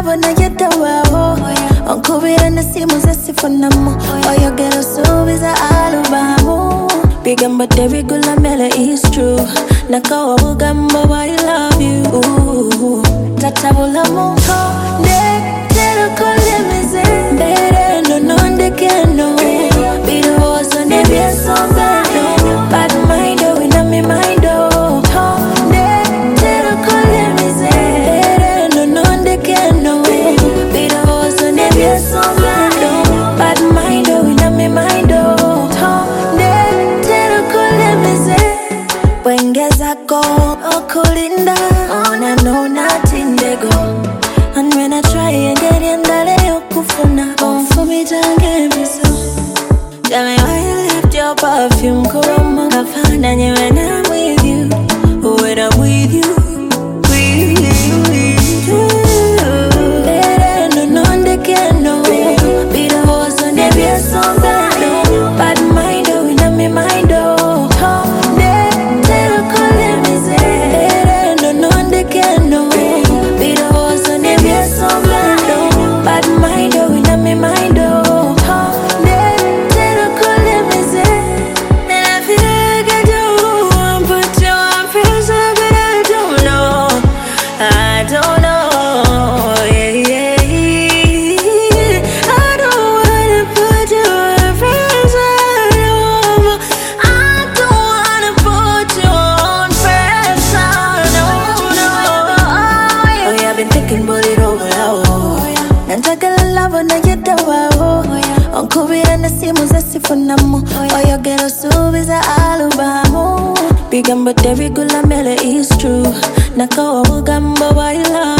love na yeta wao onkubira nesimu zesifunamu oyogera subiza alubamu bigamba tebigula mele is true nakawa bugamba why I love you tatabula munko tero kolemize mbere no ndekeno birozo nebyesonga bad mind wina me mind tero kolemize mbere no ndekeno birozo nebyesonga bad mind wina me mind tero kolemize wengeza go okulinda ona no nothing they go. And when I try and get in that you kufuna for me to get me so. Tell me why you left your perfume Kuroma kafana nye when I'm with you. When I'm with you Bere no nonde keno Bida hoso nebya songa Bad mind wina me mind Tero kole mize Bere no nonde keno Bida hoso nebya songa Bad mind wina me mind Tero kole mize And I feel like I don't want But you want pressure but I don't know I don't know, yeah. I don't wanna put you on pressure, no. I don't wanna put you on pressure, no. Oh yeah, I've been thinking about it over now. Nanjagala love na yeta wao. Onkubira nesimu zesifunamu. Oyogera subiza alubamu. Bigamba tebigula mele is true. Nakawa bugamba why I love